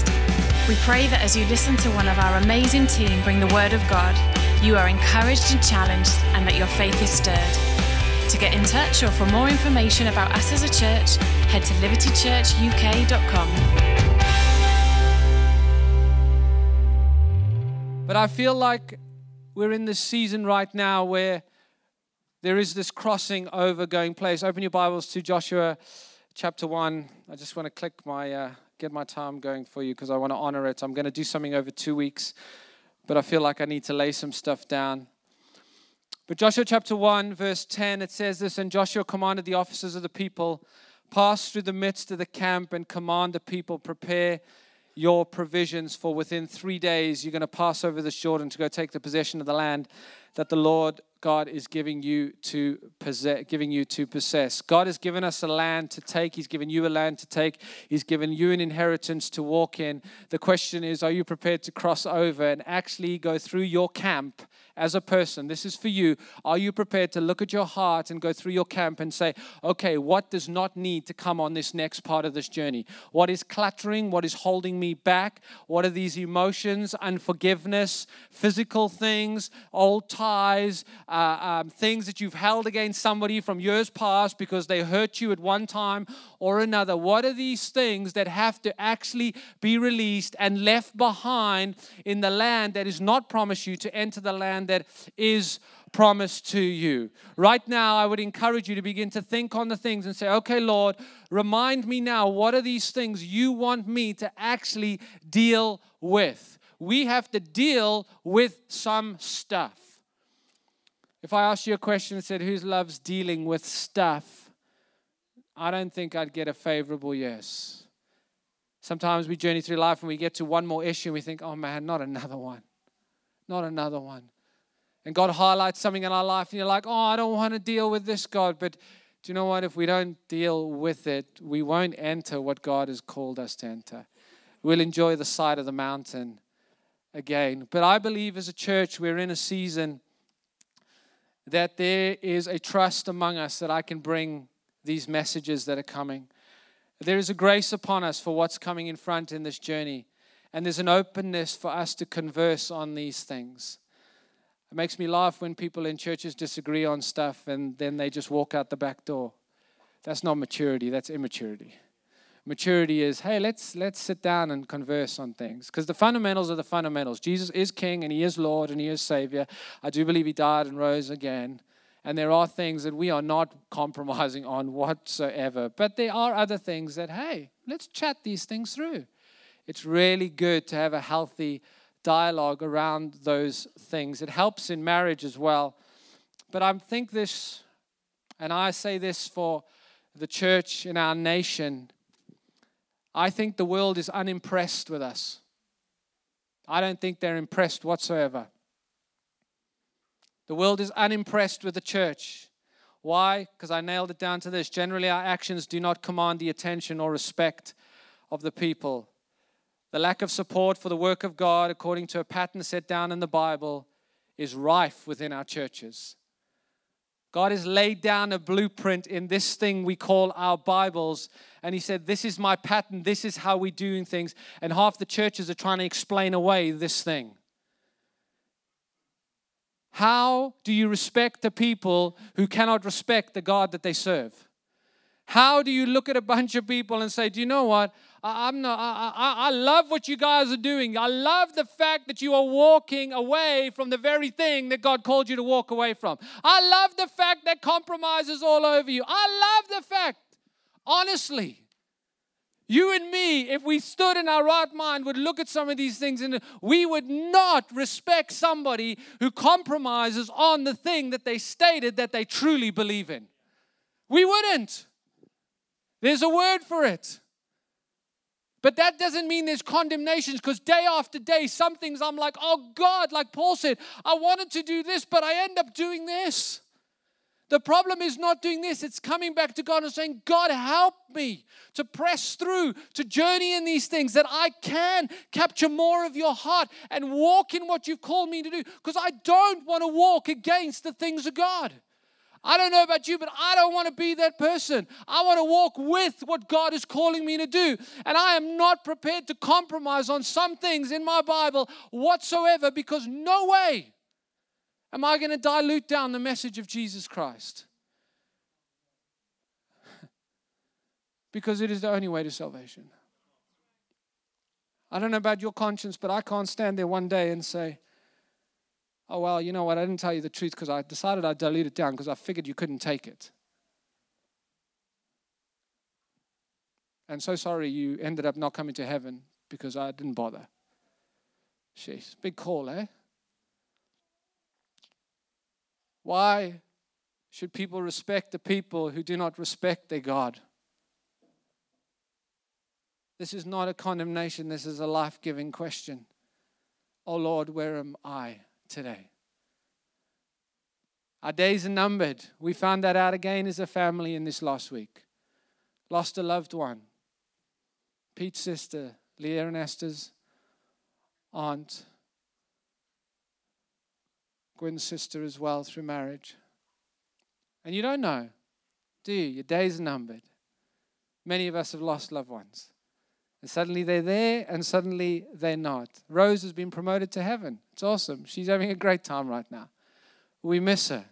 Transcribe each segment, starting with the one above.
We pray that as you listen to one of our amazing team bring the Word of God, you are encouraged and challenged and that your faith is stirred. To get in touch or for more information about us as a church, head to libertychurchuk.com. But I feel like we're in this season right now where there is this crossing over going place. Open your Bibles to Joshua chapter 1. I just want to get my time going for you because I want to honor it. I'm going to do something over 2 weeks, but I feel like I need to lay some stuff down. But Joshua chapter 1, verse 10, it says this, "And Joshua commanded the officers of the people, pass through the midst of the camp and command the people, prepare your provisions, for within 3 days you're going to pass over the Jordan to go take the possession of the land that the Lord God is giving you to possess." God has given us a land to take. He's given you a land to take. He's given you an inheritance to walk in. The question is, are you prepared to cross over and actually go through your camp as a person? This is for you. Are you prepared to look at your heart and go through your camp and say, okay, what does not need to come on this next part of this journey? What is cluttering? What is holding me back? What are these emotions, unforgiveness, physical things, old ties, things that you've held against somebody from years past because they hurt you at one time or another? What are these things that have to actually be released and left behind in the land that is not promised you to enter the land that is promised to you? Right now, I would encourage you to begin to think on the things and say, okay, Lord, remind me now, what are these things you want me to actually deal with? We have to deal with some stuff. If I asked you a question and said, who loves dealing with stuff? I don't think I'd get a favorable yes. Sometimes we journey through life and we get to one more issue and we think, oh man, not another one. Not another one. And God highlights something in our life and you're like, oh, I don't want to deal with this, God. But do you know what? If we don't deal with it, we won't enter what God has called us to enter. We'll enjoy the sight of the mountain again. But I believe as a church, we're in a season that there is a trust among us that I can bring these messages that are coming. There is a grace upon us for what's coming in front in this journey. And there's an openness for us to converse on these things. It makes me laugh when people in churches disagree on stuff and then they just walk out the back door. That's not maturity, that's immaturity. Maturity is, hey, let's sit down and converse on things. Because the fundamentals are the fundamentals. Jesus is King and He is Lord and He is Savior. I do believe He died and rose again. And there are things that we are not compromising on whatsoever. But there are other things that, hey, let's chat these things through. It's really good to have a healthy dialogue around those things. It helps in marriage as well. But I think this, and I say this for the church in our nation, I think the world is unimpressed with us. I don't think they're impressed whatsoever. The world is unimpressed with the church. Why? Because I nailed it down to this. Generally, our actions do not command the attention or respect of the people. The lack of support for the work of God, according to a pattern set down in the Bible, is rife within our churches. God has laid down a blueprint in this thing we call our Bibles. And He said, this is my pattern. This is how we're doing things. And half the churches are trying to explain away this thing. How do you respect the people who cannot respect the God that they serve? How do you look at a bunch of people and say, do you know what? I love what you guys are doing. I love the fact that you are walking away from the very thing that God called you to walk away from. I love the fact that compromise is all over you. I love the fact, honestly, you and me, if we stood in our right mind, would look at some of these things and we would not respect somebody who compromises on the thing that they stated that they truly believe in. We wouldn't. There's a word for it. But that doesn't mean there's condemnations, because day after day, some things I'm like, oh God, like Paul said, I wanted to do this, but I end up doing this. The problem is not doing this. It's coming back to God and saying, God, help me to press through, to journey in these things, that I can capture more of your heart and walk in what you've called me to do. Because I don't want to walk against the things of God. I don't know about you, but I don't want to be that person. I want to walk with what God is calling me to do. And I am not prepared to compromise on some things in my Bible whatsoever, because no way am I going to dilute down the message of Jesus Christ. Because it is the only way to salvation. I don't know about your conscience, but I can't stand there one day and say, oh, well, you know what, I didn't tell you the truth because I decided I'd dilute it down because I figured you couldn't take it. And so sorry you ended up not coming to heaven because I didn't bother. Jeez, big call, eh? Why should people respect the people who do not respect their God? This is not a condemnation. This is a life-giving question. Oh, Lord, where am I today? Our days are numbered. We found that out again as a family in this last week. Lost a loved one. Pete's sister, Leah and Esther's aunt. Gwen's sister as well through marriage. And you don't know, do you? Your days are numbered. Many of us have lost loved ones. And suddenly they're there and suddenly they're not. Rose has been promoted to heaven. It's awesome. She's having a great time right now. We miss her.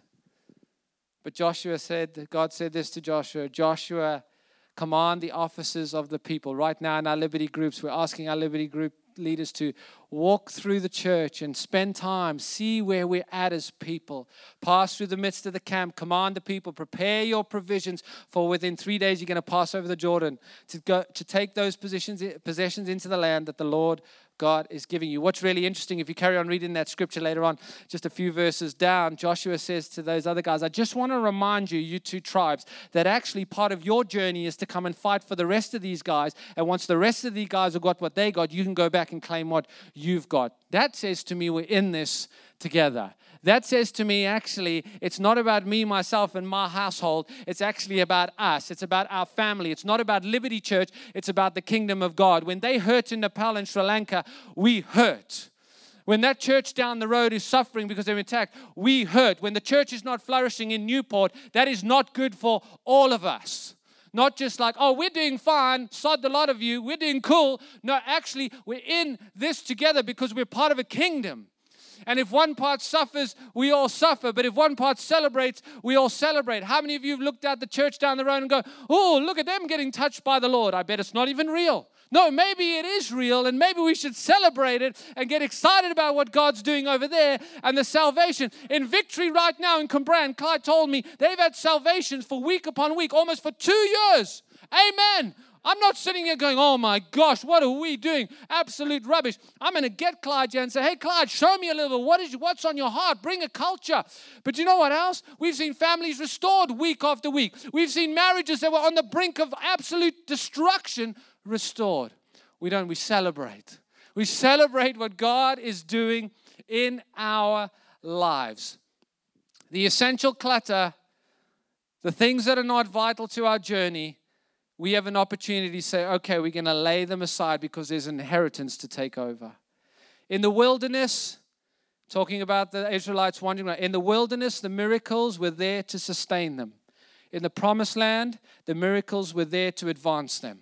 But Joshua said, God said this to Joshua, Joshua, command the officers of the people. Right now in our Liberty groups, we're asking our Liberty group leaders to walk through the church and spend time, see where we're at as people. Pass through the midst of the camp, command the people, prepare your provisions, for within 3 days you're going to pass over the Jordan to take those possessions into the land that the Lord God is giving you. What's really interesting, if you carry on reading that scripture later on, just a few verses down, Joshua says to those other guys, I just want to remind you, you two tribes, that actually part of your journey is to come and fight for the rest of these guys. And once the rest of these guys have got what they got, you can go back and claim what you've got. That says to me, we're in this together. That says to me, actually, it's not about me, myself, and my household. It's actually about us. It's about our family. It's not about Liberty Church. It's about the kingdom of God. When they hurt in Nepal and Sri Lanka, we hurt. When that church down the road is suffering because they're attacked, we hurt. When the church is not flourishing in Newport, that is not good for all of us. Not just like, oh, we're doing fine, sod the lot of you, we're doing cool. No, actually, we're in this together because we're part of a kingdom. And if one part suffers, we all suffer. But if one part celebrates, we all celebrate. How many of you have looked at the church down the road and go, oh, look at them getting touched by the Lord. I bet it's not even real. No, maybe it is real, and maybe we should celebrate it and get excited about what God's doing over there and the salvation. In Victory right now in Cambran, Clyde told me they've had salvations for week upon week, almost for 2 years. Amen. I'm not sitting here going, oh my gosh, what are we doing? Absolute rubbish. I'm going to get Clyde here and say, hey, Clyde, show me a little bit. What's on your heart? Bring a culture. But you know what else? We've seen families restored week after week. We've seen marriages that were on the brink of absolute destruction restored. We celebrate. We celebrate what God is doing in our lives. The essential clutter, the things that are not vital to our journey, we have an opportunity to say, okay, we're going to lay them aside because there's an inheritance to take over. In the wilderness, talking about the Israelites wandering around, in the wilderness, the miracles were there to sustain them. In the promised land, the miracles were there to advance them.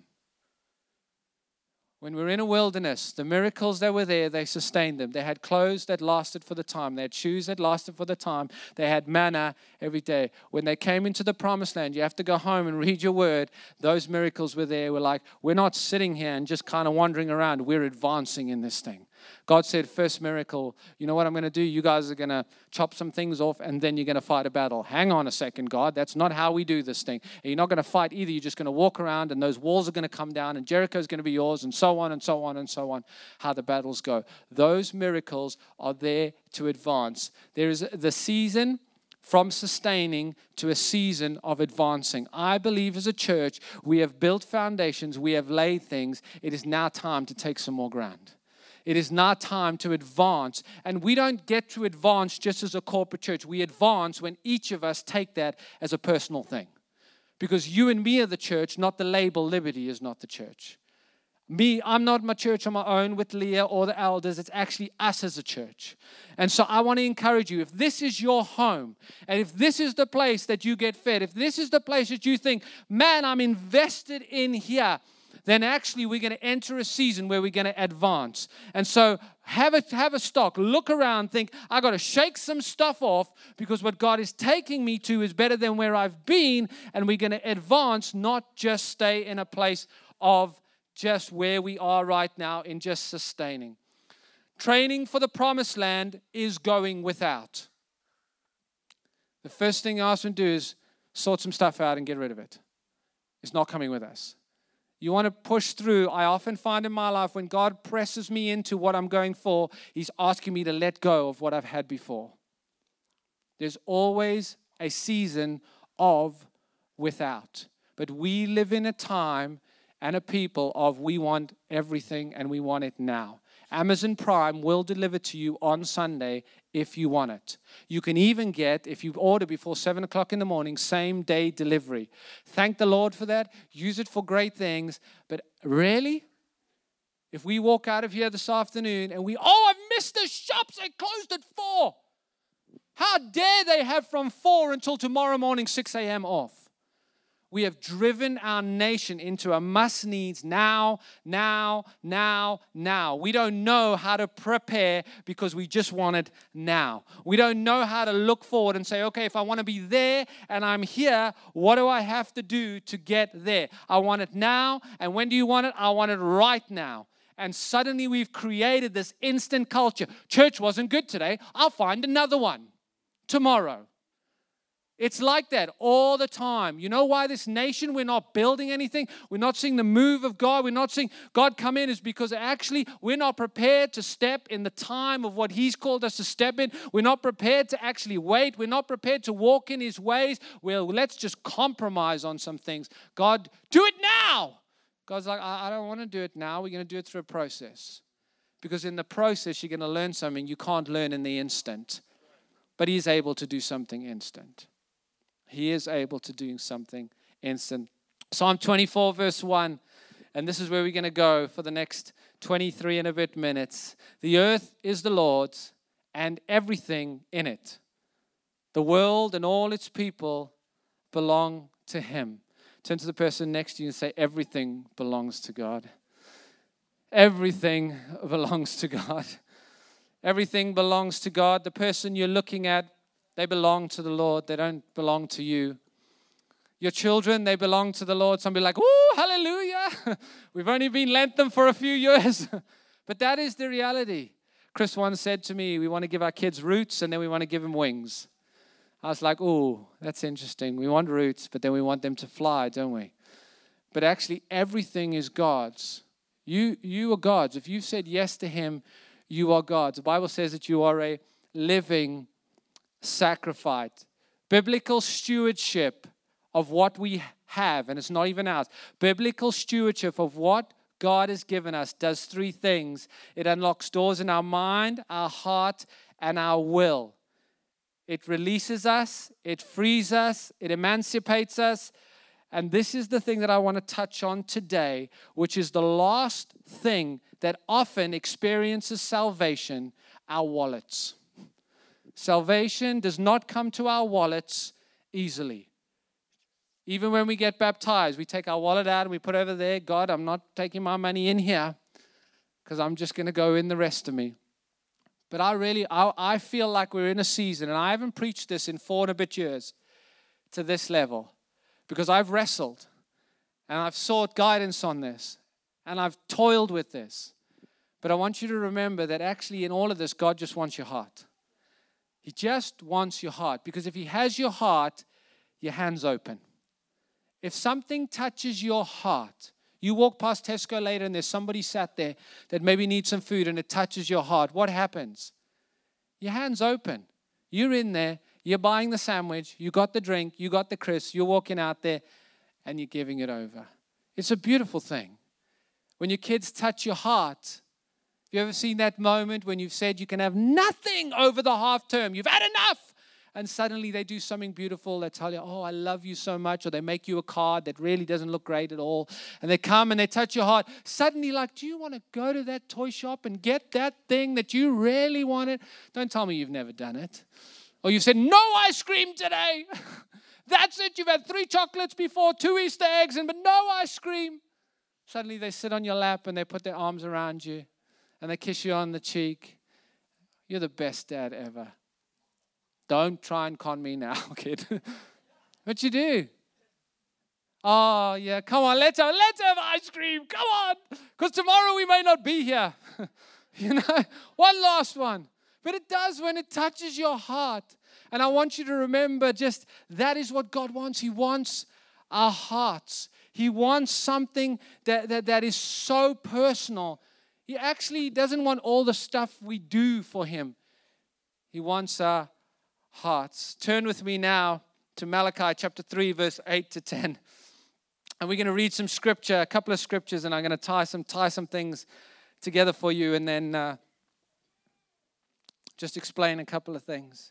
When we're in a wilderness, the miracles that were there, they sustained them. They had clothes that lasted for the time. They had shoes that lasted for the time. They had manna every day. When they came into the promised land, you have to go home and read your word. Those miracles were there. We're like, we're not sitting here and just kind of wandering around. We're advancing in this thing. God said, first miracle, you know what I'm going to do? You guys are going to chop some things off and then you're going to fight a battle. Hang on a second, God. That's not how we do this thing. And you're not going to fight either. You're just going to walk around and those walls are going to come down and Jericho's going to be yours and so on and so on and so on, how the battles go. Those miracles are there to advance. There is the season from sustaining to a season of advancing. I believe as a church, we have built foundations. We have laid things. It is now time to take some more ground. It is now time to advance. And we don't get to advance just as a corporate church. We advance when each of us take that as a personal thing. Because you and me are the church, not the label Liberty is not the church. I'm not my church on my own with Leah or the elders. It's actually us as a church. And so I want to encourage you, if this is your home, and if this is the place that you get fed, if this is the place that you think, man, I'm invested in here, then actually we're going to enter a season where we're going to advance. And so have a stock, look around, think, I got to shake some stuff off because what God is taking me to is better than where I've been, and we're going to advance, not just stay in a place of just where we are right now in just sustaining. Training for the promised land is going without. The first thing I ask them to do is sort some stuff out and get rid of it. It's not coming with us. You want to push through. I often find in my life when God presses me into what I'm going for, He's asking me to let go of what I've had before. There's always a season of without. But we live in a time and a people of we want everything and we want it now. Amazon Prime will deliver to you on Sunday if you want it. You can even get, if you order before 7 o'clock in the morning, same day delivery. Thank the Lord for that. Use it for great things. But really, if we walk out of here this afternoon and I've missed the shops, they closed at 4. How dare they have from 4 until tomorrow morning, 6 a.m. off? We have driven our nation into a must-needs now. We don't know how to prepare because we just want it now. We don't know how to look forward and say, okay, if I want to be there and I'm here, what do I have to do to get there? I want it now. And when do you want it? I want it right now. And suddenly we've created this instant culture. Church wasn't good today. I'll find another one tomorrow. It's like that all the time. You know why this nation, we're not building anything? We're not seeing the move of God. We're not seeing God come in is because actually we're not prepared to step in the time of what He's called us to step in. We're not prepared to actually wait. We're not prepared to walk in His ways. Well, let's just compromise on some things. God, do it now. God's like, I don't want to do it now. We're going to do it through a process. Because in the process, you're going to learn something you can't learn in the instant. But He's able to do something instant. He is able to do something instant. Psalm 24, verse 1. And this is where we're going to go for the next 23 and a bit minutes. The earth is the Lord's and everything in it. The world and all its people belong to Him. Turn to the person next to you and say, everything belongs to God. Everything belongs to God. Everything belongs to God. The person you're looking at, they belong to the Lord. They don't belong to you. Your children, they belong to the Lord. Some be like, woo, hallelujah. We've only been lent them for a few years. But that is the reality. Chris once said to me, we want to give our kids roots and then we want to give them wings. I was like, oh, that's interesting. We want roots, but then we want them to fly, don't we? But actually, everything is God's. You are God's. If you've said yes to Him, you are God's. The Bible says that you are a living sacrifice. Biblical stewardship of what we have, and it's not even ours. Biblical stewardship of what God has given us does 3 things. It unlocks doors in our mind, our heart, and our will. It releases us, it frees us, it emancipates us. And this is the thing that I want to touch on today, which is the last thing that often experiences salvation, our wallets. Salvation does not come to our wallets easily. Even when we get baptized, we take our wallet out and we put it over there. God, I'm not taking my money in here because I'm just going to go in the rest of me. But I feel like we're in a season, and I haven't preached this in 4 and a bit years to this level because I've wrestled and I've sought guidance on this and I've toiled with this. But I want you to remember that actually in all of this, God just wants your heart. He just wants your heart, because if He has your heart, your hand's open. If something touches your heart, you walk past Tesco later and there's somebody sat there that maybe needs some food and it touches your heart, what happens? Your hand's open. You're in there, you're buying the sandwich, you got the drink, you got the crisps, you're walking out there and you're giving it over. It's a beautiful thing. When your kids touch your heart, have you ever seen that moment when you've said you can have nothing over the half term? You've had enough. and suddenly they do something beautiful. They tell you, oh, I love you so much. Or they make you a card that really doesn't look great at all. And they come and they touch your heart. Suddenly, like, do you want to go to that toy shop and get that thing that you really wanted? Don't tell me you've never done it. Or you've said, no ice cream today. That's it. You've had 3 chocolates before, 2 Easter eggs, but no ice cream. Suddenly they sit on your lap and they put their arms around you and they kiss you on the cheek. You're the best dad ever. Don't try and con me now, kid. But you do. Oh, yeah, come on, let's have ice cream. Come on. Because tomorrow we may not be here. One last one. But it does when it touches your heart. And I want you to remember just that is what God wants. He wants our hearts. He wants something that is so personal. He actually doesn't want all the stuff we do for him. He wants our hearts. Turn with me now to Malachi chapter 3, verse 8 to 10. And we're going to read some scripture, a couple of scriptures, and I'm going to tie some things together for you and then just explain a couple of things.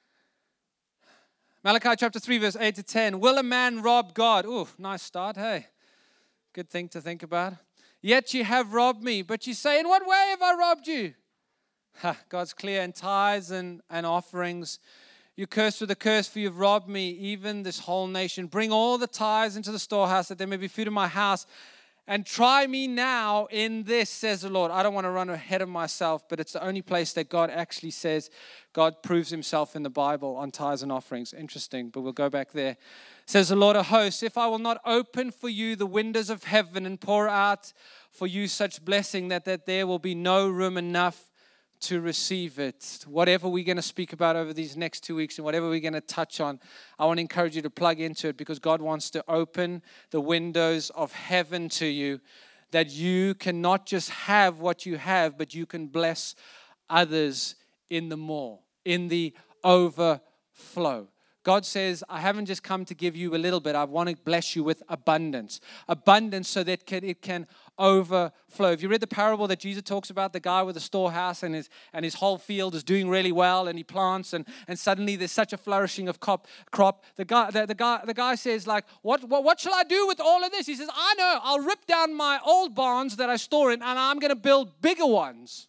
Malachi chapter 3, verse 8 to 10. Will a man rob God? Ooh, nice start, hey. Good thing to think about. Yet you have robbed me. But you say, in what way have I robbed you? God's clear. In tithes and offerings, you cursed with a curse, for you've robbed me, even this whole nation. Bring all the tithes into the storehouse, that there may be food in my house. And try me now in this, says the Lord. I don't want to run ahead of myself, but it's the only place that God actually says God proves himself in the Bible on tithes and offerings. Interesting, but we'll go back there. Says the Lord of hosts, if I will not open for you the windows of heaven and pour out for you such blessing that there will be no room enough to receive it. Whatever we're going to speak about over these next 2 weeks and whatever we're going to touch on, I want to encourage you to plug into it because God wants to open the windows of heaven to you, that you can not just have what you have, but you can bless others in the more, in the overflow. God says, I haven't just come to give you a little bit. I want to bless you with abundance. Abundance so that it can overflow. Have you read the parable that Jesus talks about, the guy with the storehouse and his whole field is doing really well and he plants and suddenly there's such a flourishing of crop. The guy says, like, what shall I do with all of this? He says, I know, I'll rip down my old barns that I store in and I'm going to build bigger ones.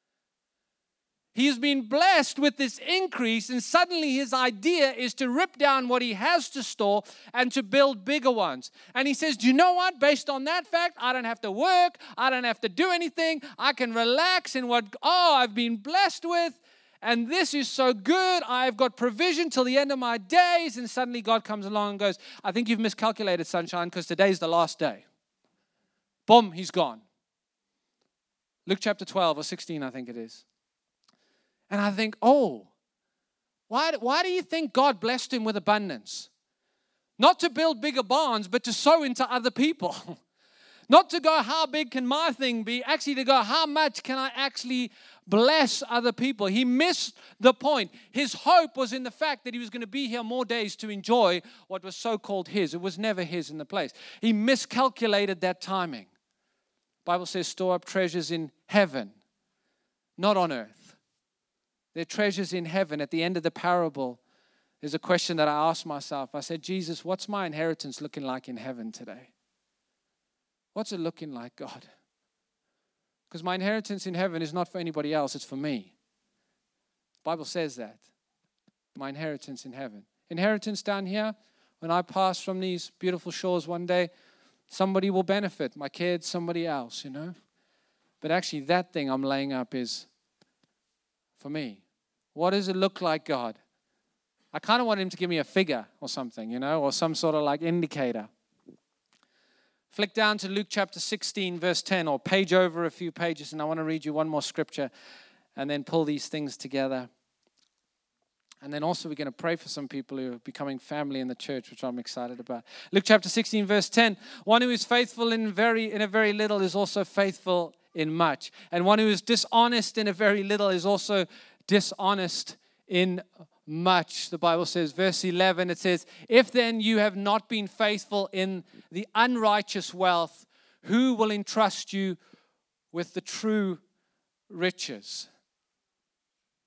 He's been blessed with this increase, and suddenly his idea is to rip down what he has to store and to build bigger ones. And he says, do you know what? Based on that fact, I don't have to work. I don't have to do anything. I can relax in what, I've been blessed with. And this is so good. I've got provision till the end of my days. And suddenly God comes along and goes, I think you've miscalculated, sunshine, because today's the last day. Boom, he's gone. Luke chapter 12 or 16, I think it is. And I think, why do you think God blessed him with abundance? Not to build bigger barns, but to sow into other people. Not to go, how big can my thing be? Actually to go, how much can I actually bless other people? He missed the point. His hope was in the fact that he was going to be here more days to enjoy what was so-called his. It was never his in the place. He miscalculated that timing. The Bible says, store up treasures in heaven, not on earth. Their treasures in heaven. At the end of the parable, there's a question that I asked myself. I said, Jesus, what's my inheritance looking like in heaven today? What's it looking like, God? Because my inheritance in heaven is not for anybody else, it's for me. The Bible says that. My inheritance in heaven. Inheritance down here, when I pass from these beautiful shores one day, somebody will benefit. My kids, somebody else, But actually that thing I'm laying up is for me. What does it look like, God? I kind of want him to give me a figure or something, or some sort of like indicator. Flick down to Luke chapter 16, verse 10, or page over a few pages, and I want to read you one more scripture and then pull these things together. And then also we're going to pray for some people who are becoming family in the church, which I'm excited about. Luke chapter 16, verse 10, one who is faithful in a very little is also faithful in much. And one who is dishonest in a very little is also dishonest in much. The Bible says, verse 11, it says, if then you have not been faithful in the unrighteous wealth, who will entrust you with the true riches?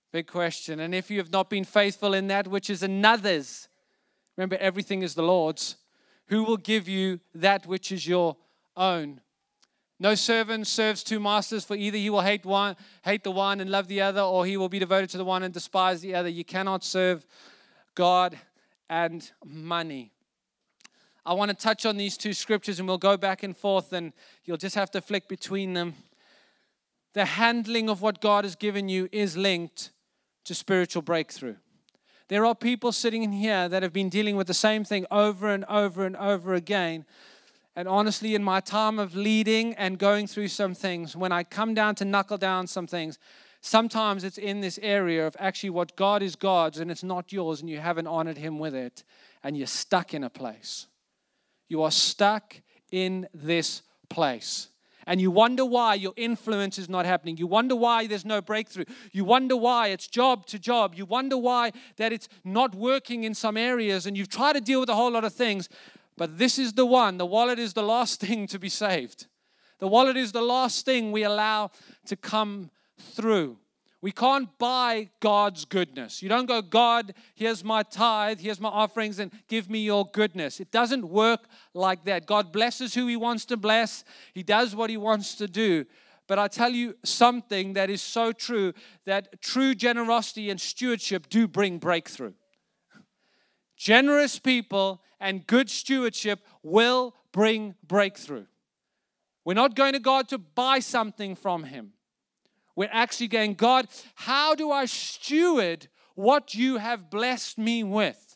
Big question. And if you have not been faithful in that which is another's, remember everything is the Lord's, who will give you that which is your own? No servant serves two masters, for either he will hate the one and love the other, or he will be devoted to the one and despise the other. You cannot serve God and money. I want to touch on these two scriptures, and we'll go back and forth, and you'll just have to flick between them. The handling of what God has given you is linked to spiritual breakthrough. There are people sitting in here that have been dealing with the same thing over and over and over again. And honestly, in my time of leading and going through some things, when I come down to knuckle down some things, sometimes it's in this area of actually what God is God's and it's not yours, and you haven't honored Him with it, and you're stuck in a place. You are stuck in this place. And you wonder why your influence is not happening. You wonder why there's no breakthrough. You wonder why it's job to job. You wonder why that it's not working in some areas, and you've tried to deal with a whole lot of things. But this is the one. The wallet is the last thing to be saved. The wallet is the last thing we allow to come through. We can't buy God's goodness. You don't go, God, here's my tithe, here's my offerings, and give me your goodness. It doesn't work like that. God blesses who He wants to bless. He does what He wants to do. But I tell you something that is so true, that true generosity and stewardship do bring breakthrough. Generous people and good stewardship will bring breakthrough. We're not going to God to buy something from Him. We're actually going, God, how do I steward what you have blessed me with?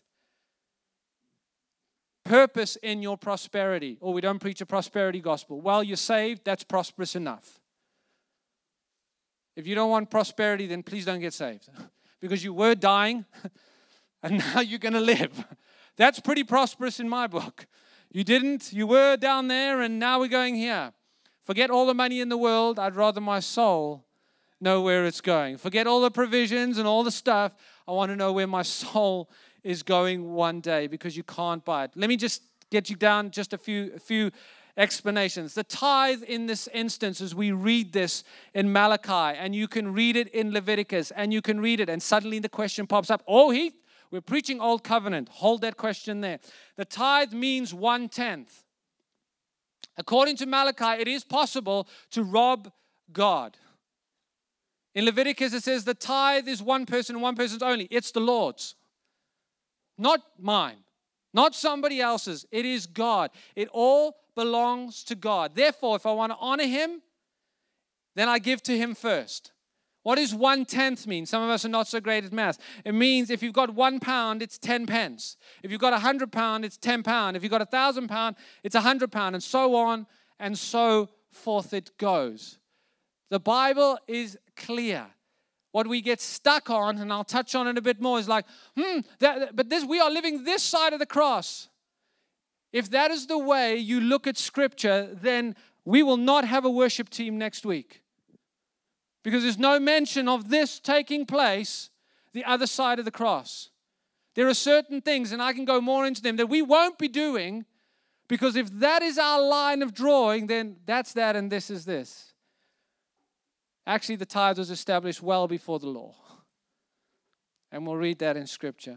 Purpose in your prosperity. Or we don't preach a prosperity gospel. Well, you're saved, that's prosperous enough. If you don't want prosperity, then please don't get saved. Because you were dying, and now you're going to live. That's pretty prosperous in my book. You were down there, and now we're going here. Forget all the money in the world. I'd rather my soul know where it's going. Forget all the provisions and all the stuff. I want to know where my soul is going one day, because you can't buy it. Let me just get you down just a few explanations. The tithe in this instance, as we read this in Malachi, and you can read it in Leviticus, and you can read it, and suddenly the question pops up, oh, Heath, we're preaching Old Covenant. Hold that question there. The tithe means 1/10. According to Malachi, it is possible to rob God. In Leviticus, it says the tithe is one person and one person's only. It's the Lord's. Not mine. Not somebody else's. It is God. It all belongs to God. Therefore, if I want to honor Him, then I give to Him first. What does 1/10 mean? Some of us are not so great at math. It means if you've got £1, it's 10 pence. If you've got £100, it's £10. If you've got £1,000, it's £100, and so on and so forth it goes. The Bible is clear. What we get stuck on, and I'll touch on it a bit more, is like, we are living this side of the cross. If that is the way you look at Scripture, then we will not have a worship team next week. Because there's no mention of this taking place the other side of the cross. There are certain things, and I can go more into them, that we won't be doing, because if that is our line of drawing, then that's that and this is this. Actually, the tithe was established well before the law. And we'll read that in Scripture.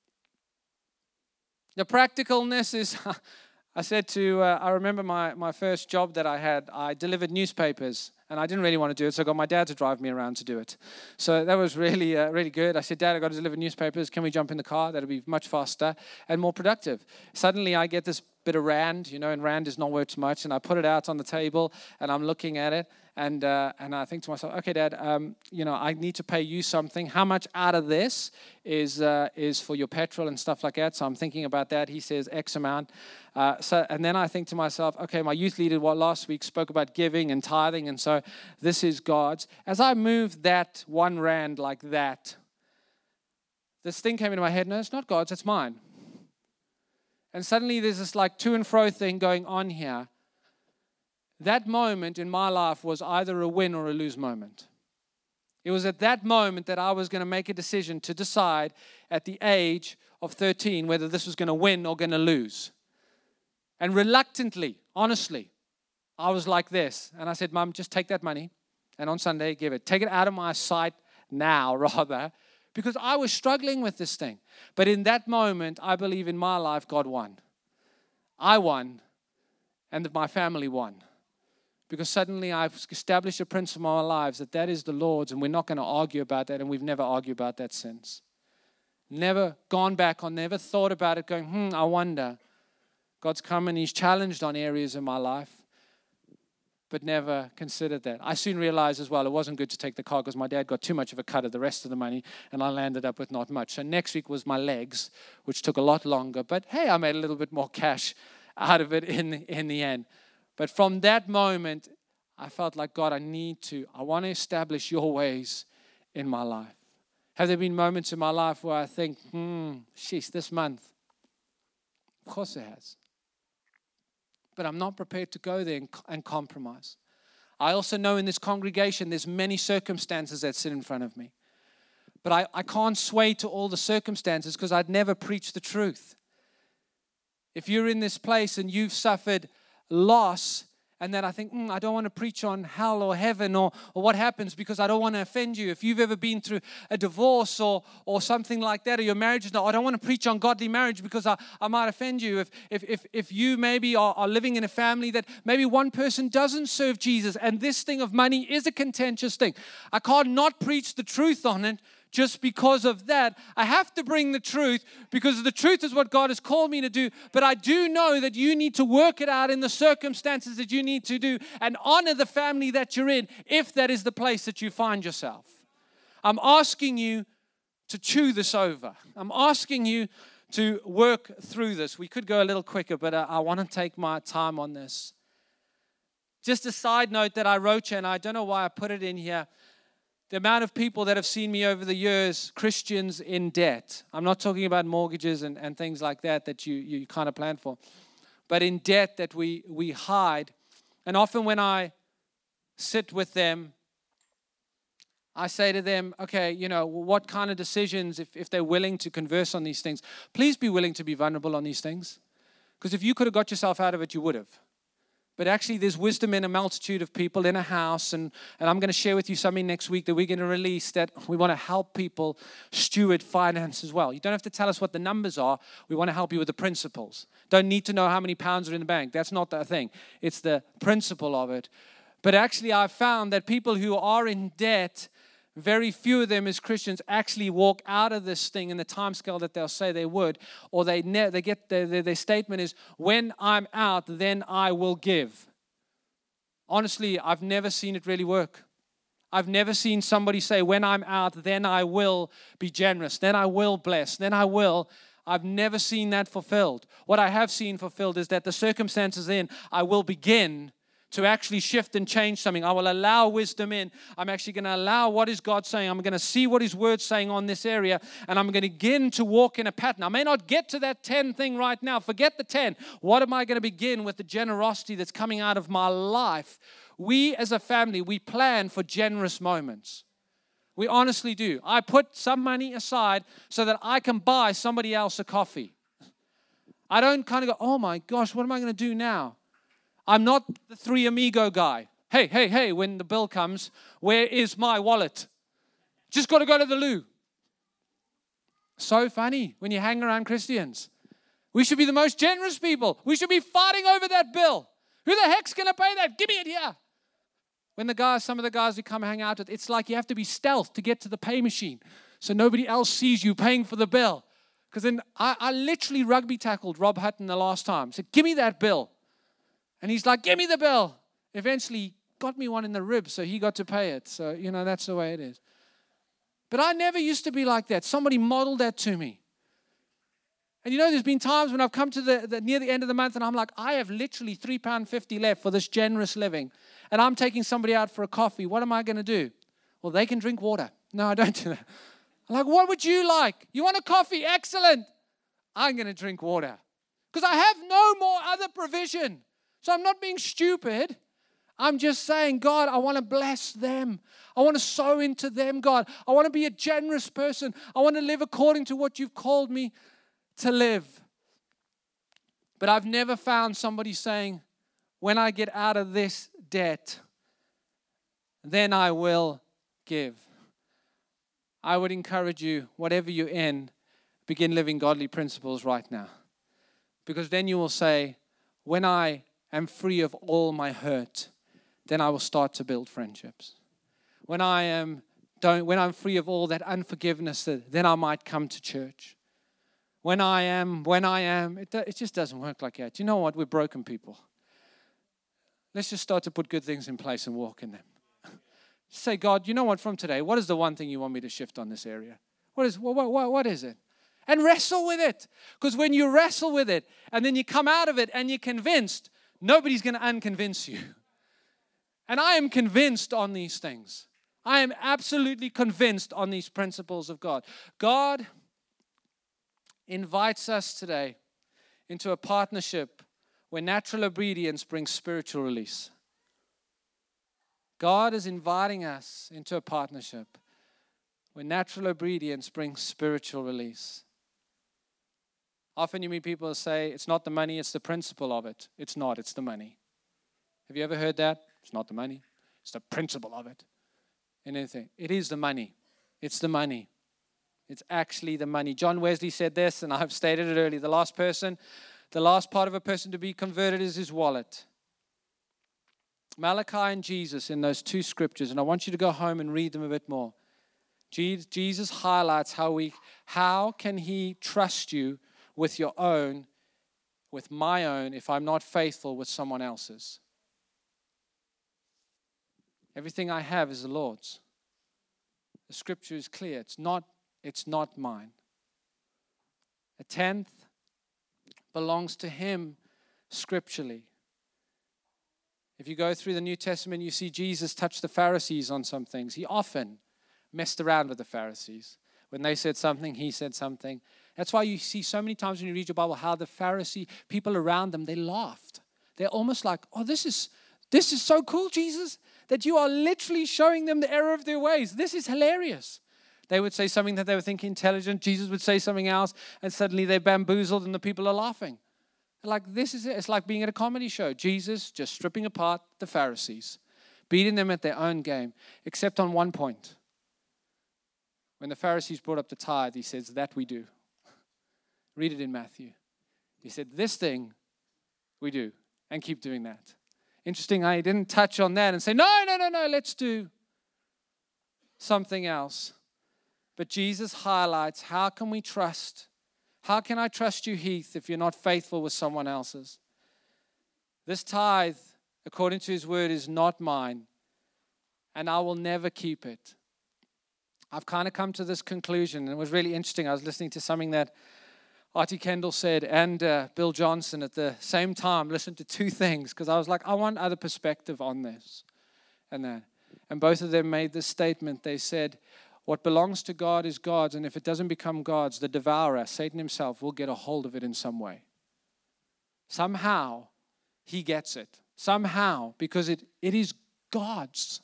The practicalness is, I remember my first job that I had, I delivered newspapers. And I didn't really want to do it, so I got my dad to drive me around to do it. So that was really, really good. I said, Dad, I've got to deliver newspapers. Can we jump in the car? That'll be much faster and more productive. Suddenly, I get this bit of rand, and rand is not worth much. And I put it out on the table, and I'm looking at it. And I think to myself, okay, Dad, I need to pay you something. How much out of this is for your petrol and stuff like that? So I'm thinking about that. He says X amount. And then I think to myself, okay, my youth leader last week spoke about giving and tithing, and so this is God's. As I moved that 1 rand like that, this thing came into my head, no, it's not God's, it's mine. And suddenly there's this like to and fro thing going on here. That moment in my life was either a win or a lose moment. It was at that moment that I was going to make a decision to decide at the age of 13 whether this was going to win or going to lose. And reluctantly, honestly, I was like this. And I said, Mom, just take that money and on Sunday give it. Take it out of my sight now rather, because I was struggling with this thing. But in that moment, I believe in my life, God won. I won, and my family won. Because suddenly I've established a principle in our lives that is the Lord's, and we're not going to argue about that, and we've never argued about that since. Never gone back on, never thought about it, going, I wonder. God's come and He's challenged on areas in my life, but never considered that. I soon realized as well it wasn't good to take the car because my dad got too much of a cut of the rest of the money, and I landed up with not much. So next week was my legs, which took a lot longer, but hey, I made a little bit more cash out of it in the end. But from that moment, I felt like, God, I want to establish your ways in my life. Have there been moments in my life where I think, this month? Of course there has. But I'm not prepared to go there and compromise. I also know in this congregation, there's many circumstances that sit in front of me. But I can't sway to all the circumstances because I'd never preach the truth. If you're in this place and you've suffered loss, and then I think, I don't want to preach on hell or heaven or what happens because I don't want to offend you. If you've ever been through a divorce or something like that, or your marriage is not, I don't want to preach on godly marriage because I might offend you. If you maybe are living in a family that maybe one person doesn't serve Jesus, and this thing of money is a contentious thing, I can't not preach the truth on it. Just because of that, I have to bring the truth because the truth is what God has called me to do. But I do know that you need to work it out in the circumstances that you need to do and honor the family that you're in if that is the place that you find yourself. I'm asking you to chew this over. I'm asking you to work through this. We could go a little quicker, but I want to take my time on this. Just a side note that I wrote you, and I don't know why I put it in here. The amount of people that have seen me over the years, Christians in debt. I'm not talking about mortgages and things like that you kind of plan for. But in debt that we hide. And often when I sit with them, I say to them, okay, what kind of decisions, if they're willing to converse on these things, please be willing to be vulnerable on these things. Because if you could have got yourself out of it, you would have. But actually, there's wisdom in a multitude of people in a house. And I'm going to share with you something next week that we're going to release that we want to help people steward finance as well. You don't have to tell us what the numbers are. We want to help you with the principles. Don't need to know how many pounds are in the bank. That's not the thing. It's the principle of it. But actually, I've found that people who are in debt, very few of them as Christians actually walk out of this thing in the time scale that they'll say they would, or they get their statement is, when I'm out, then I will give. Honestly, I've never seen it really work. I've never seen somebody say, when I'm out, then I will be generous, then I will bless, then I will. I've never seen that fulfilled. What I have seen fulfilled is that the circumstances in, I will begin to actually shift and change something. I will allow wisdom in. I'm actually going to allow what is God saying. I'm going to see what His Word's saying on this area, and I'm going to begin to walk in a pattern. I may not get to that 10 thing right now. Forget the 10. What am I going to begin with the generosity that's coming out of my life? We as a family, we plan for generous moments. We honestly do. I put some money aside so that I can buy somebody else a coffee. I don't kind of go, oh my gosh, what am I going to do now? I'm not the Three Amigo guy. Hey, when the bill comes, where is my wallet? Just got to go to the loo. So funny when you hang around Christians. We should be the most generous people. We should be fighting over that bill. Who the heck's going to pay that? Give me it here. When some of the guys we come hang out with, it's like you have to be stealth to get to the pay machine so nobody else sees you paying for the bill. Because then I literally rugby tackled Rob Hutton the last time. I said, give me that bill. And he's like, give me the bill. Eventually, he got me one in the ribs, so he got to pay it. So, that's the way it is. But I never used to be like that. Somebody modeled that to me. And there's been times when I've come to the near the end of the month, and I'm like, I have literally £3.50 left for this generous living. And I'm taking somebody out for a coffee. What am I going to do? Well, they can drink water. No, I don't do that. I'm like, what would you like? You want a coffee? Excellent. I'm going to drink water. Because I have no more other provision. So I'm not being stupid. I'm just saying, God, I want to bless them. I want to sow into them, God. I want to be a generous person. I want to live according to what you've called me to live. But I've never found somebody saying, when I get out of this debt, then I will give. I would encourage you, whatever you're in, begin living godly principles right now. Because then you will say, when I am free of all my hurt, then I will start to build friendships. When I'm free of all that unforgiveness, then I might come to church. When I am, it just doesn't work like that. You know what? We're broken people. Let's just start to put good things in place and walk in them. Say, God, you know what, from today, what is the one thing you want me to shift on this area? What is it? And wrestle with it. Because when you wrestle with it and then you come out of it and you're convinced, nobody's going to unconvince you. And I am convinced on these things. I am absolutely convinced on these principles of God. God invites us today into a partnership where natural obedience brings spiritual release. God is inviting us into a partnership where natural obedience brings spiritual release. Often you meet people say, it's not the money, it's the principle of it. It's not, it's the money. Have you ever heard that? It's not the money, it's the principle of it. Anything. It is the money. It's the money. It's actually the money. John Wesley said this, and I've stated it earlier. The last part of a person to be converted is his wallet. Malachi and Jesus in those two scriptures, and I want you to go home and read them a bit more. Jesus highlights how can he trust you with your own, with my own, if I'm not faithful with someone else's. Everything I have is the Lord's. The scripture is clear. It's not mine. A tenth belongs to him scripturally. If you go through the New Testament, you see Jesus touch the Pharisees on some things. He often messed around with the Pharisees. When they said something, he said something. That's why you see so many times when you read your Bible how the Pharisee, people around them, they laughed. They're almost like, oh, this is so cool, Jesus, that you are literally showing them the error of their ways. This is hilarious. They would say something that they were thinking intelligent. Jesus would say something else, and suddenly they're bamboozled and the people are laughing. Like, this is it. It's like being at a comedy show. Jesus just stripping apart the Pharisees, beating them at their own game, except on one point. When the Pharisees brought up the tithe, he says, that we do. Read it in Matthew. He said, this thing we do, and keep doing that. Interesting, he didn't touch on that and say, no, let's do something else. But Jesus highlights, how can we trust? How can I trust you, Heath, if you're not faithful with someone else's? This tithe, according to his word, is not mine, and I will never keep it. I've kind of come to this conclusion, and it was really interesting. I was listening to something that Artie Kendall said and Bill Johnson at the same time. Listened to two things because I was like, I want other perspective on this and that. And both of them made this statement. They said, what belongs to God is God's, and if it doesn't become God's, the devourer, Satan himself, will get a hold of it in some way. Somehow, he gets it. Somehow, because it is God's.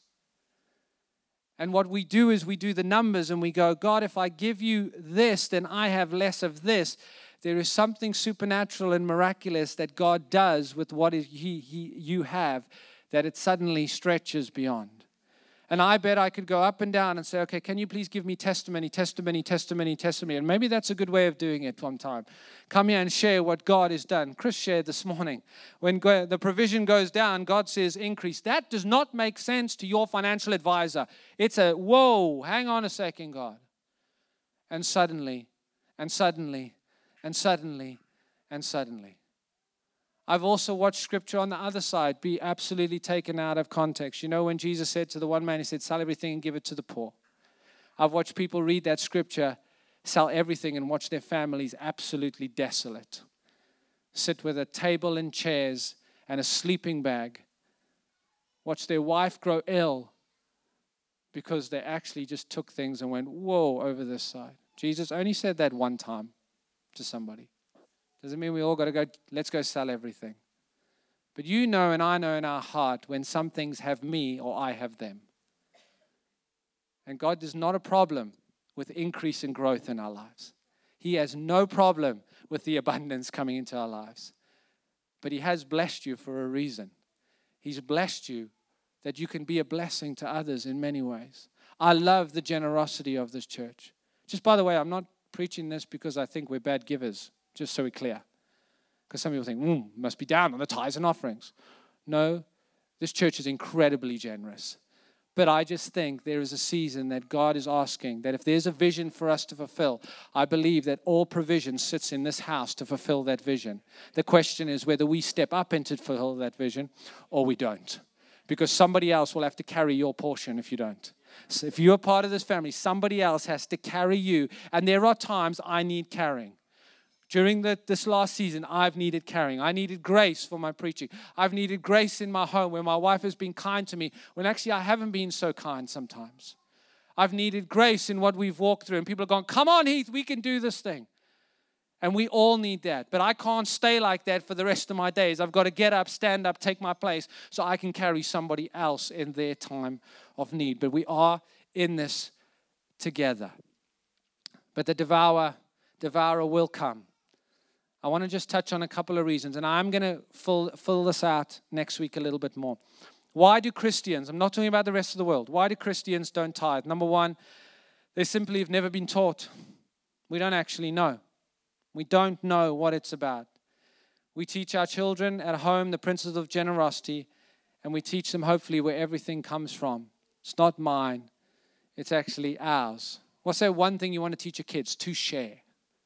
And what we do is we do the numbers and we go, God, if I give you this, then I have less of this. There is something supernatural and miraculous that God does with what you have, that it suddenly stretches beyond. And I bet I could go up and down and say, okay, can you please give me testimony? And maybe that's a good way of doing it one time. Come here and share what God has done. Chris shared this morning. When the provision goes down, God says increase. That does not make sense to your financial advisor. It's a, whoa, hang on a second, God. And suddenly, I've also watched scripture on the other side be absolutely taken out of context. You know, when Jesus said to the one man, he said, sell everything and give it to the poor. I've watched people read that scripture, sell everything and watch their families absolutely desolate. Sit with a table and chairs and a sleeping bag. Watch their wife grow ill because they actually just took things and went, whoa, over this side. Jesus only said that one time to somebody. Doesn't mean we all got to go, let's go sell everything. But you know and I know in our heart when some things have me or I have them. And God is not a problem with increase and growth in our lives. He has no problem with the abundance coming into our lives. But He has blessed you for a reason. He's blessed you that you can be a blessing to others in many ways. I love the generosity of this church. Just by the way, I'm not preaching this because I think we're bad givers, just so we're clear. Because some people think, must be down on the tithes and offerings. No, this church is incredibly generous. But I just think there is a season that God is asking that if there's a vision for us to fulfill, I believe that all provision sits in this house to fulfill that vision. The question is whether we step up into fulfill that vision or we don't. Because somebody else will have to carry your portion if you don't. So if you're part of this family, somebody else has to carry you. And there are times I need carrying. During this last season, I've needed carrying. I needed grace for my preaching. I've needed grace in my home where my wife has been kind to me when actually I haven't been so kind sometimes. I've needed grace in what we've walked through. And people are going, come on, Heath, we can do this thing. And we all need that. But I can't stay like that for the rest of my days. I've got to get up, stand up, take my place so I can carry somebody else in their time of need. But we are in this together. But the devourer will come. I want to just touch on a couple of reasons, and I'm going to fill this out next week a little bit more. Why do Christians, I'm not talking about the rest of the world, why do Christians don't tithe? Number one, they simply have never been taught. We don't actually know. We don't know what it's about. We teach our children at home the principles of generosity, and we teach them hopefully where everything comes from. It's not mine. It's actually ours. What's that one thing you want to teach your kids? To share.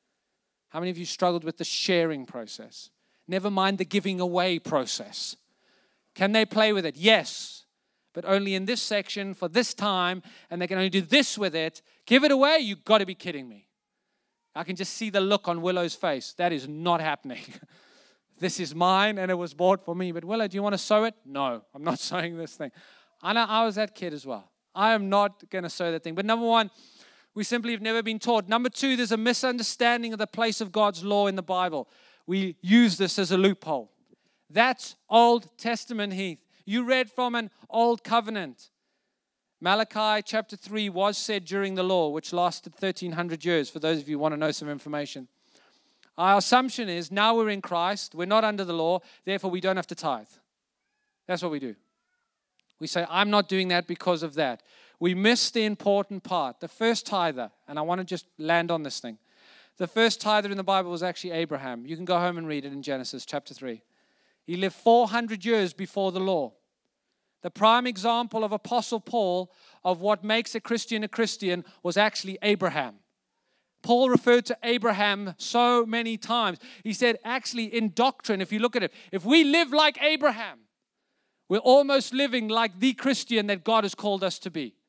How many of you struggled with the sharing process? Never mind the giving away process. Can they play with it? Yes, but only in this section for this time, and they can only do this with it. Give it away? You've got to be kidding me. I can just see the look on Willow's face. That is not happening. This is mine, and it was bought for me. But Willow, do you want to sow it? No, I'm not sowing this thing. I was that kid as well. I am not going to sow that thing. But number one, we simply have never been taught. Number two, there's a misunderstanding of the place of God's law in the Bible. We use this as a loophole. That's Old Testament, Heath. You read from an Old Covenant. Malachi chapter 3 was said during the law, which lasted 1,300 years, for those of you who want to know some information. Our assumption is now we're in Christ, we're not under the law, therefore we don't have to tithe. That's what we do. We say, I'm not doing that because of that. We miss the important part. The first tither, and I want to just land on this thing. The first tither in the Bible was actually Abraham. You can go home and read it in Genesis chapter 3. He lived 400 years before the law. The prime example of Apostle Paul of what makes a Christian was actually Abraham. Paul referred to Abraham so many times. He said, actually, in doctrine, if you look at it, if we live like Abraham, we're almost living like the Christian that God has called us to be.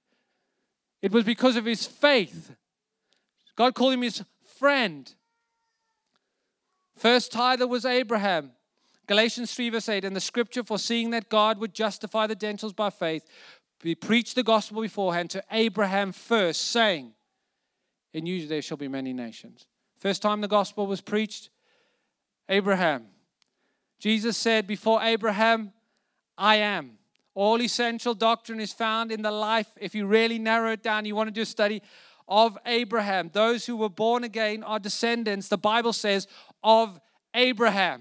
It was because of his faith. God called him his friend. First tither was Abraham. Galatians 3 verse 8, and the scripture foreseeing that God would justify the Gentiles by faith, we preached the gospel beforehand to Abraham first, saying, in you there shall be many nations. First time the gospel was preached, Abraham. Jesus said, before Abraham, I am. All essential doctrine is found in the life, if you really narrow it down, you want to do a study of Abraham. Those who were born again are descendants, the Bible says, of Abraham.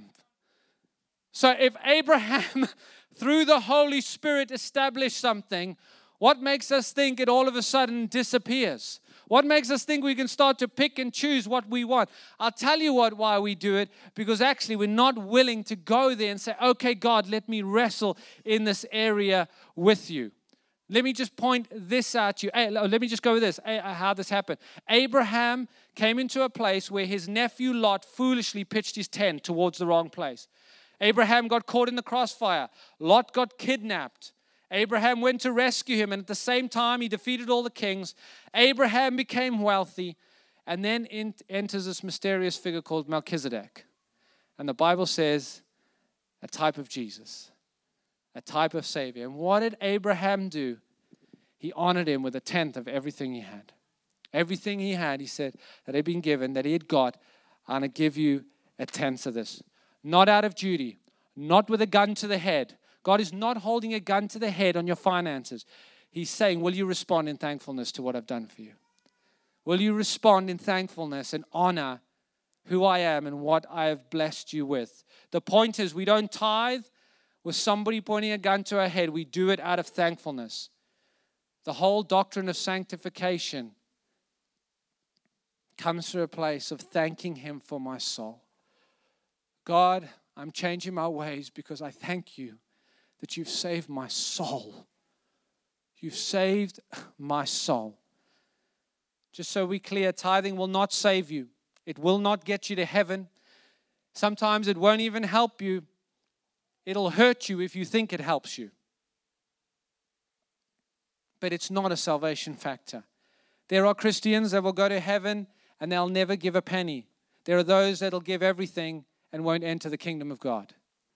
So if Abraham, through the Holy Spirit, established something, what makes us think it all of a sudden disappears? What makes us think we can start to pick and choose what we want? I'll tell you why we do it, because actually we're not willing to go there and say, okay, God, let me wrestle in this area with you. Let me just point this out to you. Let me just go with this, how this happened. Abraham came into a place where his nephew Lot foolishly pitched his tent towards the wrong place. Abraham got caught in the crossfire. Lot got kidnapped. Abraham went to rescue him, and at the same time, he defeated all the kings. Abraham became wealthy, and then enters this mysterious figure called Melchizedek. And the Bible says, a type of Jesus, a type of Savior. And what did Abraham do? He honored him with a tenth of everything he had. Everything he had, he said, that had been given, that he had got, I'm going to give you a tenth of this. Not out of duty, not with a gun to the head. God is not holding a gun to the head on your finances. He's saying, will you respond in thankfulness to what I've done for you? Will you respond in thankfulness and honor who I am and what I have blessed you with? The point is, we don't tithe with somebody pointing a gun to our head. We do it out of thankfulness. The whole doctrine of sanctification comes through a place of thanking Him for my soul. God, I'm changing my ways because I thank you that you've saved my soul. You've saved my soul. Just so we're clear, tithing will not save you. It will not get you to heaven. Sometimes it won't even help you. It'll hurt you if you think it helps you. But it's not a salvation factor. There are Christians that will go to heaven and they'll never give a penny. There are those that'll give everything and won't enter the kingdom of God.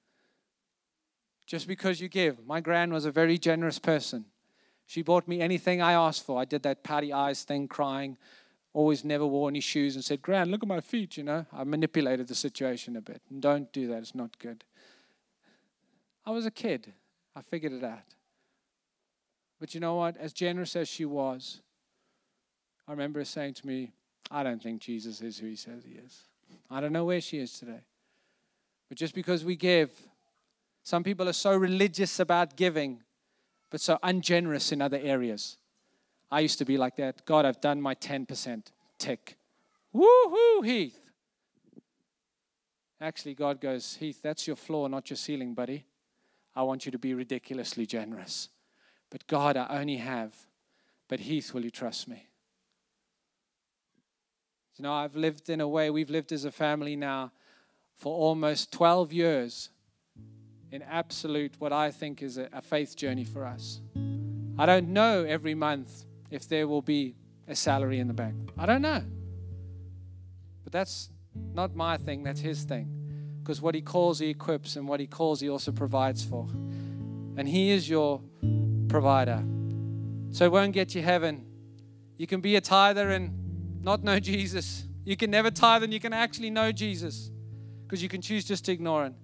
Just because you give. My gran was a very generous person. She bought me anything I asked for. I did that pouty eyes thing, crying. Always never wore any shoes and said, Gran, look at my feet, I manipulated the situation a bit. And don't do that. It's not good. I was a kid. I figured it out. But you know what? As generous as she was, I remember her saying to me, I don't think Jesus is who He says He is. I don't know where she is today. But just because we give, some people are so religious about giving, but so ungenerous in other areas. I used to be like that. God, I've done my 10%. Tick. Woo-hoo, Heath. Actually, God goes, Heath, that's your floor, not your ceiling, buddy. I want you to be ridiculously generous. But God, I only have. But Heath, will you trust me? I've lived in a way, we've lived as a family now for almost 12 years in absolute, what I think is a faith journey for us. I don't know every month if there will be a salary in the bank. I don't know. But that's not my thing, that's His thing. Because what He calls, He equips, and what He calls, He also provides for. And He is your provider. So it won't get you heaven. You can be a tither and not know Jesus. You can never tithe and you can actually know Jesus because you can choose just to ignore it.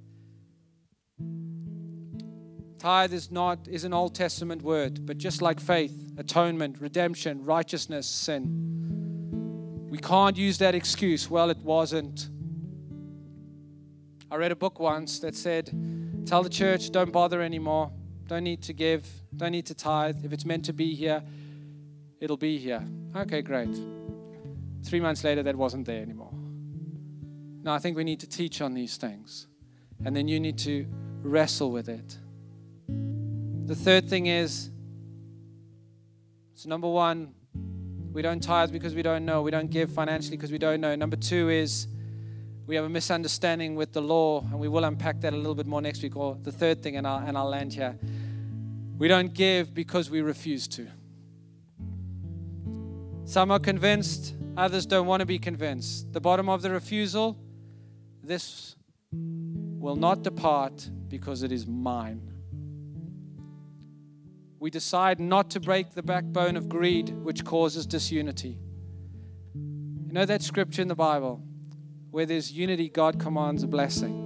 Tithe is an Old Testament word, but just like faith, atonement, redemption, righteousness, sin, we can't use that excuse. Well, it wasn't. I read a book once that said, tell the church, don't bother anymore. Don't need to give. Don't need to tithe. If it's meant to be here, it'll be here. Okay, great. 3 months later, that wasn't there anymore. Now, I think we need to teach on these things. And then you need to wrestle with it. The third thing is, so number one, we don't tithe because we don't know. We don't give financially because we don't know. Number two is, we have a misunderstanding with the law, and we will unpack that a little bit more next week. Or the third thing, and I'll land here. We don't give because we refuse to. Some are convinced, others don't want to be convinced. The bottom of the refusal, this will not depart because it is mine. We decide not to break the backbone of greed, which causes disunity. You know that scripture in the Bible? Where there's unity, God commands a blessing.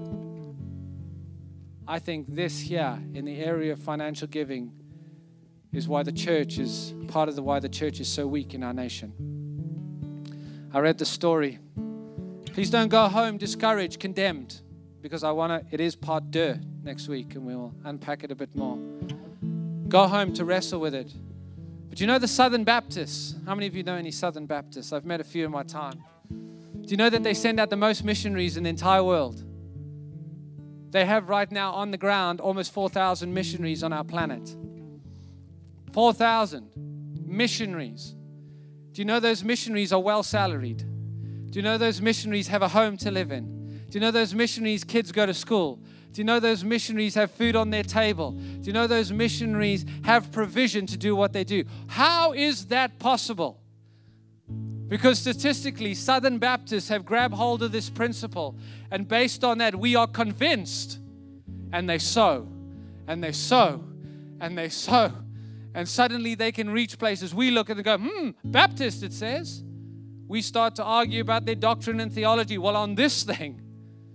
I think this here in the area of financial giving is why the church is part of why the church is so weak in our nation. I read the story. Please don't go home discouraged, condemned, because it is part 2 next week, and we will unpack it a bit more. Go home to wrestle with it. But you know the Southern Baptists? How many of you know any Southern Baptists? I've met a few in my time. Do you know that they send out the most missionaries in the entire world? They have right now on the ground almost 4,000 missionaries on our planet. 4,000 missionaries. Do you know those missionaries are well salaried? Do you know those missionaries have a home to live in? Do you know those missionaries' kids go to school? Do you know those missionaries have food on their table? Do you know those missionaries have provision to do what they do? How is that possible? Because statistically, Southern Baptists have grabbed hold of this principle, and based on that, we are convinced, and they sow, and they sow, and they sow, and suddenly they can reach places. We look at it and go, Baptist, it says. We start to argue about their doctrine and theology. Well, on this thing,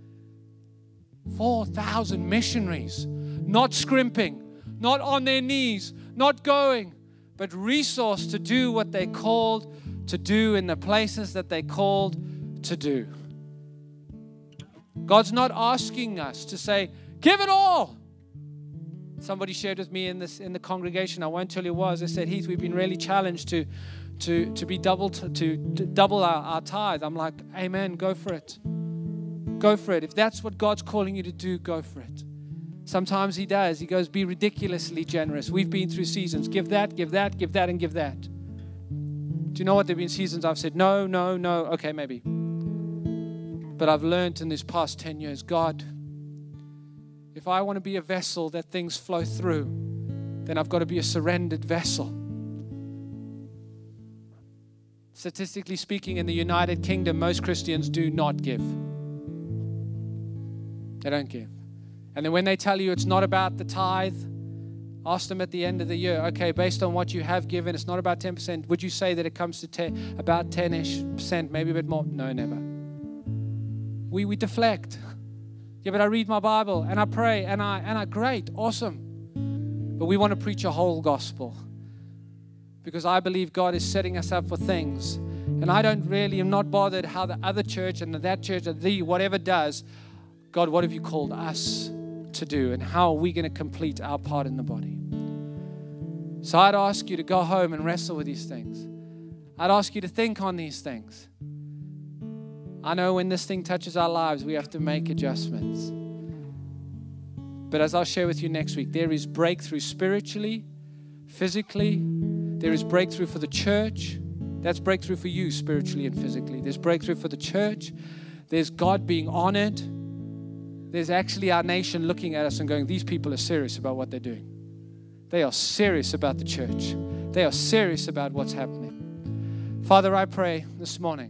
4,000 missionaries, not scrimping, not on their knees, not going, but resource to do what they called to do in the places that they called to do. God's not asking us to say, give it all. Somebody shared with me in the congregation, I won't tell you who it was, they said, Heath, we've been really challenged to double our tithe. I'm like, amen, go for it. Go for it. If that's what God's calling you to do, go for it. Sometimes He does. He goes, be ridiculously generous. We've been through seasons. Give that, give that, give that, and give that. Do you know what? There have been seasons I've said, no. Okay, maybe. But I've learned in this past 10 years, God, if I want to be a vessel that things flow through, then I've got to be a surrendered vessel. Statistically speaking, in the United Kingdom, most Christians do not give. They don't give. And then when they tell you it's not about the tithe, ask them at the end of the year, okay, based on what you have given, it's not about 10%. Would you say that it comes to about 10-ish%, maybe a bit more? No, never. We deflect. Yeah, but I read my Bible and I pray and I great, awesome. But we want to preach a whole gospel because I believe God is setting us up for things. And I am not bothered how the other church and that church or whatever does. God, what have you called us to do? And how are we going to complete our part in the body? So I'd ask you to go home and wrestle with these things. I'd ask you to think on these things. I know when this thing touches our lives, we have to make adjustments. But as I'll share with you next week, there is breakthrough spiritually, physically. There is breakthrough for the church. That's breakthrough for you spiritually and physically. There's breakthrough for the church. There's God being honored. There's actually our nation looking at us and going, these people are serious about what they're doing. They are serious about the church. They are serious about what's happening. Father, I pray this morning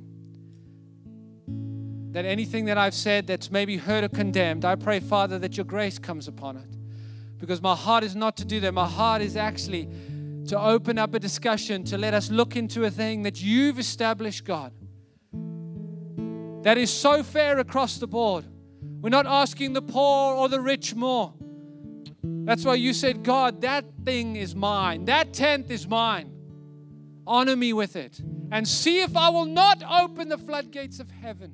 that anything that I've said that's maybe hurt or condemned, I pray, Father, that your grace comes upon it. Because my heart is not to do that. My heart is actually to open up a discussion, to let us look into a thing that you've established, God, that is so fair across the board. We're not asking the poor or the rich more. That's why you said, God, that thing is mine. That tenth is mine. Honor me with it. And see if I will not open the floodgates of heaven.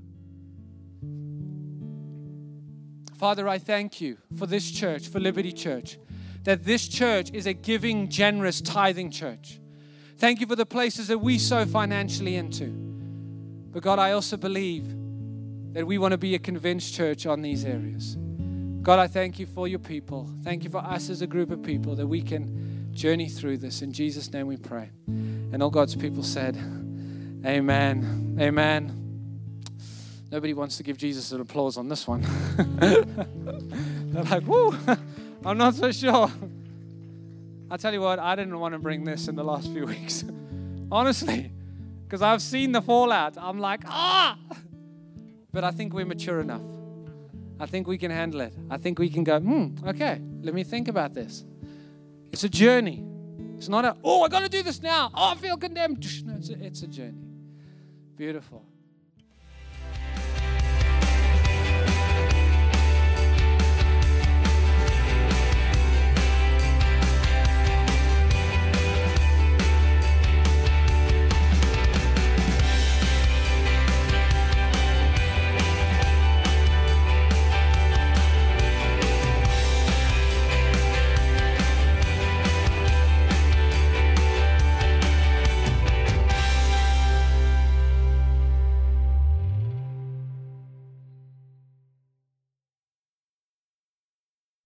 Father, I thank you for this church, for Liberty Church, that this church is a giving, generous, tithing church. Thank you for the places that we sow financially into. But God, I also believe that we want to be a convinced church on these areas. God, I thank you for your people. Thank you for us as a group of people that we can journey through this. In Jesus' name we pray. And all God's people said, amen. Amen. Nobody wants to give Jesus an applause on this one. They're like, woo, I'm not so sure. I'll tell you what, I didn't want to bring this in the last few weeks. Honestly, because I've seen the fallout. I'm like, But I think we're mature enough. I think we can handle it. I think we can go, okay, let me think about this. It's a journey. It's not I got to do this now. I feel condemned. No, it's a journey. Beautiful.